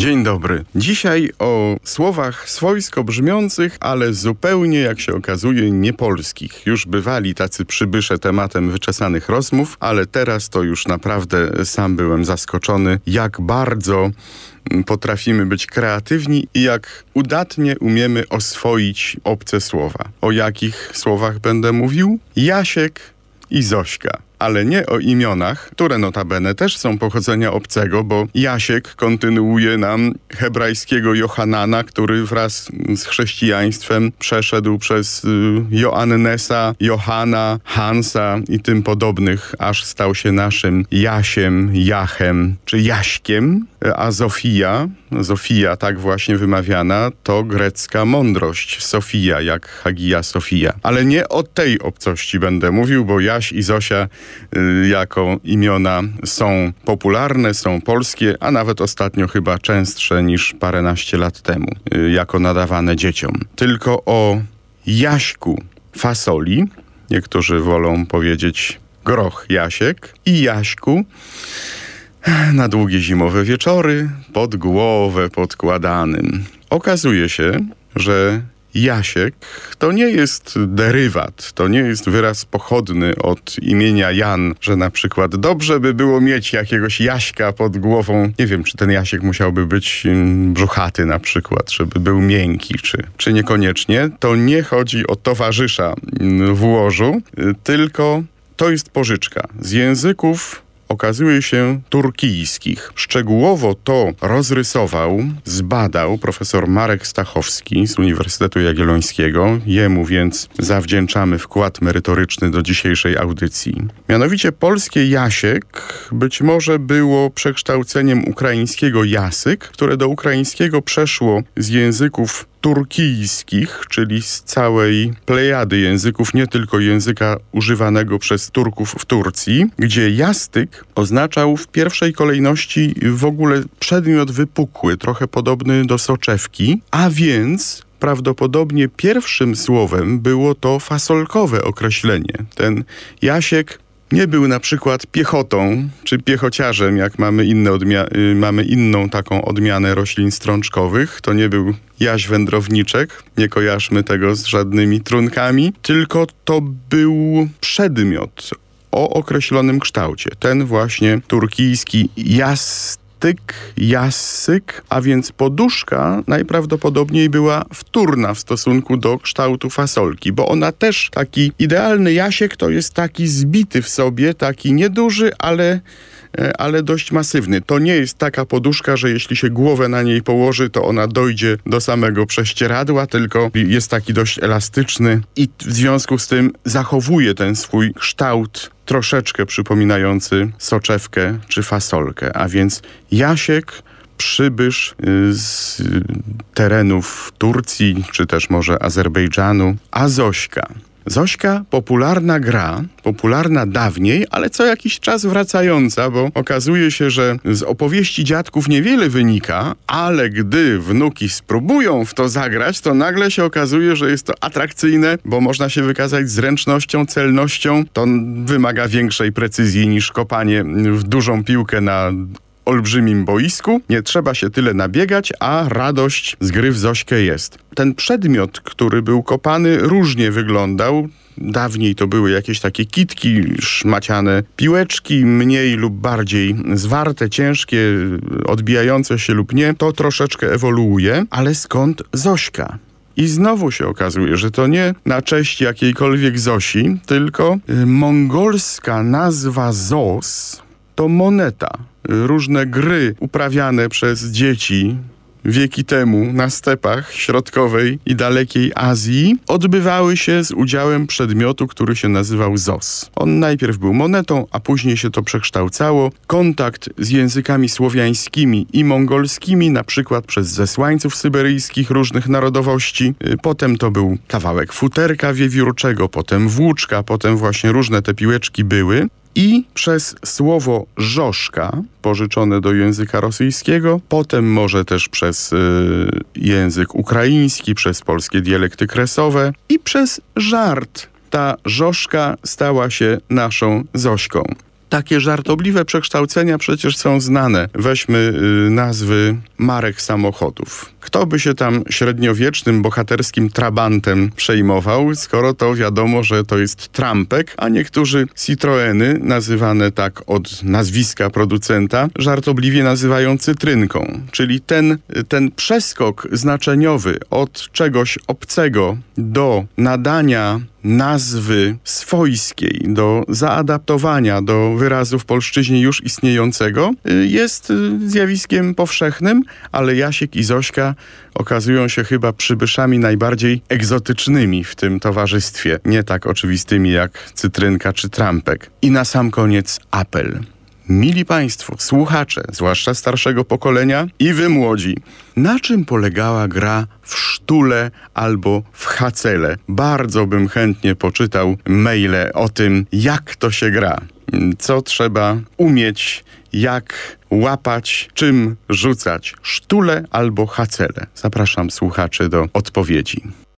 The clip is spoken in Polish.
Dzień dobry. Dzisiaj o słowach swojsko brzmiących, ale zupełnie, jak się okazuje, niepolskich. Już bywali tacy przybysze tematem wyczesanych rozmów, ale teraz to już naprawdę sam byłem zaskoczony, jak bardzo potrafimy być kreatywni i jak udatnie umiemy oswoić obce słowa. O jakich słowach będę mówił? Jasiek i Zośka. Ale nie o imionach, które notabene też są pochodzenia obcego, bo Jasiek kontynuuje nam hebrajskiego Johanana, który wraz z chrześcijaństwem przeszedł przez Joannesa, Johana, Hansa i tym podobnych, aż stał się naszym Jasiem, Jachem czy Jaśkiem, a Zofia tak właśnie wymawiana, to grecka mądrość, Sofia, jak Hagia Sofia. Ale nie o tej obcości będę mówił, bo Jaś i Zosia jako imiona są popularne, są polskie, a nawet ostatnio chyba częstsze niż paręnaście lat temu, jako nadawane dzieciom. Tylko o Jaśku fasoli, niektórzy wolą powiedzieć groch Jasiek, i Jaśku na długie zimowe wieczory pod głowę podkładanym. Okazuje się, że Jasiek to nie jest derywat, to nie jest wyraz pochodny od imienia Jan, że na przykład dobrze by było mieć jakiegoś Jaśka pod głową. Nie wiem, czy ten Jasiek musiałby być brzuchaty na przykład, żeby był miękki, czy niekoniecznie. To nie chodzi o towarzysza w łożu, tylko to jest pożyczka z języków, okazuje się, turkijskich. Szczegółowo to rozrysował, zbadał profesor Marek Stachowski z Uniwersytetu Jagiellońskiego. Jemu więc zawdzięczamy wkład merytoryczny do dzisiejszej audycji. Mianowicie polskie Jasiek być może było przekształceniem ukraińskiego jasyk, które do ukraińskiego przeszło z języków turkijskich, czyli z całej plejady języków, nie tylko języka używanego przez Turków w Turcji, gdzie jastyk oznaczał w pierwszej kolejności w ogóle przedmiot wypukły, trochę podobny do soczewki, a więc prawdopodobnie pierwszym słowem było to fasolkowe określenie. Ten Jasiek nie był na przykład piechotą czy piechociarzem, jak mamy inną taką odmianę roślin strączkowych. To nie był Jaś wędrowniczek, nie kojarzmy tego z żadnymi trunkami, tylko to był przedmiot o określonym kształcie. Ten właśnie turkijski jasyk, a więc poduszka najprawdopodobniej była wtórna w stosunku do kształtu fasolki, bo ona też, taki idealny Jasiek to jest taki zbity w sobie, taki nieduży, ale dość masywny. To nie jest taka poduszka, że jeśli się głowę na niej położy, to ona dojdzie do samego prześcieradła, tylko jest taki dość elastyczny i w związku z tym zachowuje ten swój kształt troszeczkę przypominający soczewkę czy fasolkę. A więc Jasiek, przybysz z terenów Turcji, czy też może Azerbejdżanu, a Zośka, popularna gra, popularna dawniej, ale co jakiś czas wracająca, bo okazuje się, że z opowieści dziadków niewiele wynika, ale gdy wnuki spróbują w to zagrać, to nagle się okazuje, że jest to atrakcyjne, bo można się wykazać zręcznością, celnością. To wymaga większej precyzji niż kopanie w dużą piłkę na olbrzymim boisku. Nie trzeba się tyle nabiegać, a radość z gry w Zośkę jest. Ten przedmiot, który był kopany, różnie wyglądał. Dawniej to były jakieś takie kitki, szmaciane piłeczki, mniej lub bardziej zwarte, ciężkie, odbijające się lub nie. To troszeczkę ewoluuje, ale skąd Zośka? I znowu się okazuje, że to nie na cześć jakiejkolwiek Zosi, tylko mongolska nazwa Zos to moneta. Różne gry uprawiane przez dzieci wieki temu na stepach środkowej i dalekiej Azji odbywały się z udziałem przedmiotu, który się nazywał Zos. On najpierw był monetą, a później się to przekształcało. Kontakt z językami słowiańskimi i mongolskimi, na przykład przez zesłańców syberyjskich różnych narodowości. Potem to był kawałek futerka wiewiórczego, potem włóczka, potem właśnie różne te piłeczki były. I przez słowo żoszka, pożyczone do języka rosyjskiego, potem może też przez język ukraiński, przez polskie dialekty kresowe i przez żart. Ta żoszka stała się naszą Zośką. Takie żartobliwe przekształcenia przecież są znane. Weźmy nazwy marek samochodów. Kto by się tam średniowiecznym, bohaterskim Trabantem przejmował, skoro to wiadomo, że to jest trampek, a niektórzy Citroeny, nazywane tak od nazwiska producenta, żartobliwie nazywają cytrynką. Czyli ten przeskok znaczeniowy od czegoś obcego do nadania nazwy swojskiej, do zaadaptowania do wyrazu w polszczyźnie już istniejącego, jest zjawiskiem powszechnym, ale Jasiek i Zośka okazują się chyba przybyszami najbardziej egzotycznymi w tym towarzystwie, nie tak oczywistymi jak cytrynka czy trampek. I na sam koniec apel. Mili Państwo, słuchacze, zwłaszcza starszego pokolenia i wy młodzi, na czym polegała gra w sztule albo w hacele? Bardzo bym chętnie poczytał maile o tym, jak to się gra. Co trzeba umieć, jak łapać, czym rzucać? Sztule albo hacele? Zapraszam słuchaczy do odpowiedzi.